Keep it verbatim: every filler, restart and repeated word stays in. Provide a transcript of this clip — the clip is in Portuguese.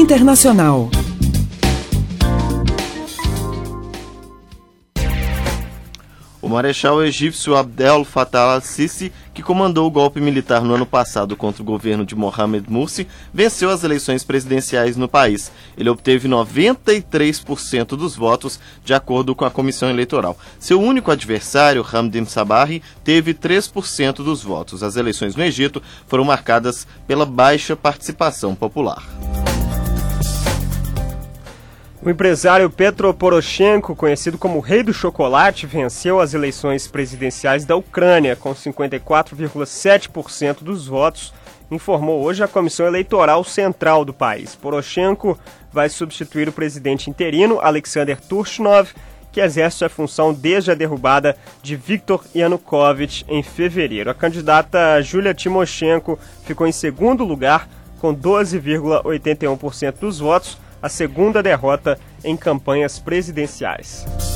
Internacional. O marechal egípcio Abdel Fattah al-Sisi, que comandou o golpe militar no ano passado contra o governo de Mohamed Morsi, venceu as eleições presidenciais no país. Ele obteve noventa e três por cento dos votos, de acordo com a comissão eleitoral. Seu único adversário, Hamdin Sabahi, teve três por cento dos votos. As eleições no Egito foram marcadas pela baixa participação popular. O empresário Petro Poroshenko, conhecido como Rei do Chocolate, venceu as eleições presidenciais da Ucrânia com cinquenta e quatro vírgula sete por cento dos votos, informou hoje a Comissão Eleitoral Central do país. Poroshenko vai substituir o presidente interino, Alexander Turchinov, que exerce a função desde a derrubada de Viktor Yanukovych em fevereiro. A candidata Yulia Tymoshenko ficou em segundo lugar com doze vírgula oitenta e um por cento dos votos, a segunda derrota em campanhas presidenciais.